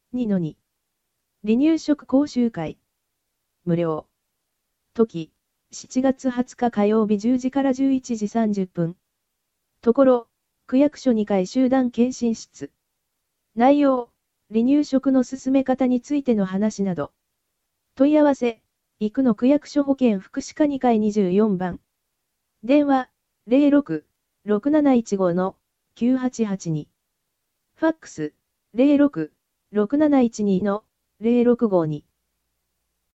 2-2。離乳食講習会。無料。時、7月20日火曜日10時から11時30分。ところ、区役所2階集団検診室。内容、離乳食の進め方についての話など。問い合わせ、生野区役所保健福祉課2階24番。電話、06-6715-9882。ファックス、06-6712-0652。